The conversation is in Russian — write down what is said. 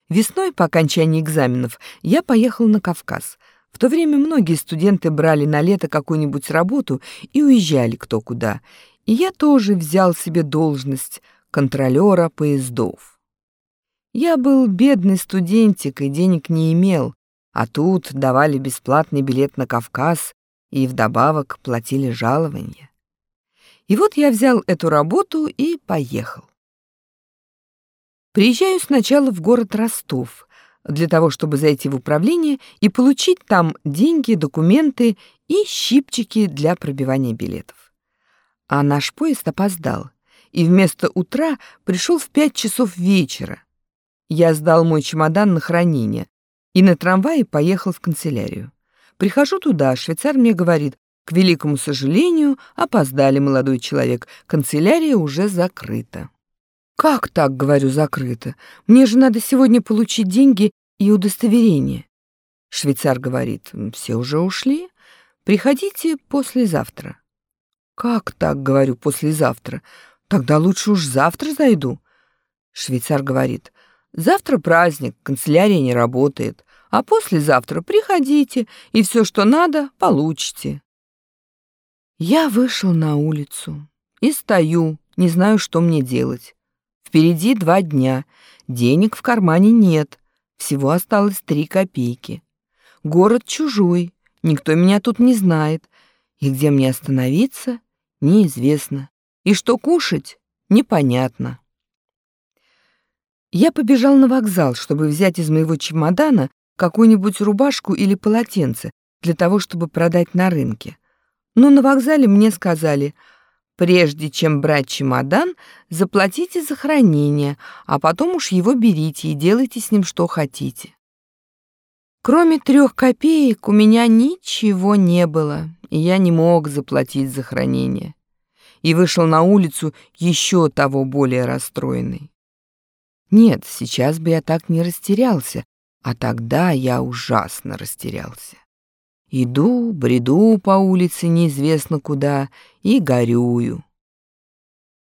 Весной по окончании экзаменов я поехал на Кавказ. В то время многие студенты брали на лето какую-нибудь работу и уезжали кто куда. И я тоже взял себе должность контролера поездов. Я был бедный студентик и денег не имел, а тут давали бесплатный билет на Кавказ и вдобавок платили жалование. И вот я взял эту работу и поехал. Приезжаю сначала в город Ростов для того, чтобы зайти в управление и получить там деньги, документы и щипчики для пробивания билетов. А наш поезд опоздал, и вместо утра пришел в 5 часов вечера. Я сдал мой чемодан на хранение и на трамвае поехал в канцелярию. Прихожу туда, швейцар мне говорит: к великому сожалению, опоздали, молодой человек, канцелярия уже закрыта. «Как так, — говорю, — закрыто? Мне же надо сегодня получить деньги и удостоверение». Швейцар говорит: «Все уже ушли, приходите послезавтра». «Как так, — говорю, — послезавтра? Тогда лучше уж завтра зайду». Швейцар говорит: «Завтра праздник, канцелярия не работает, а послезавтра приходите, и все, что надо, получите». Я вышел на улицу и стою, не знаю, что мне делать. Впереди 2 дня, денег в кармане нет, всего осталось 3 копейки. Город чужой, никто меня тут не знает, и где мне остановиться, неизвестно, и что кушать, непонятно. Я побежал на вокзал, чтобы взять из моего чемодана какую-нибудь рубашку или полотенце для того, чтобы продать на рынке. Но на вокзале мне сказали: прежде чем брать чемодан, заплатите за хранение, а потом уж его берите и делайте с ним что хотите. Кроме 3 копеек у меня ничего не было, и я не мог заплатить за хранение. И вышел на улицу еще того более расстроенный. Нет, сейчас бы я так не растерялся, а тогда я ужасно растерялся. Иду, бреду по улице неизвестно куда и горюю.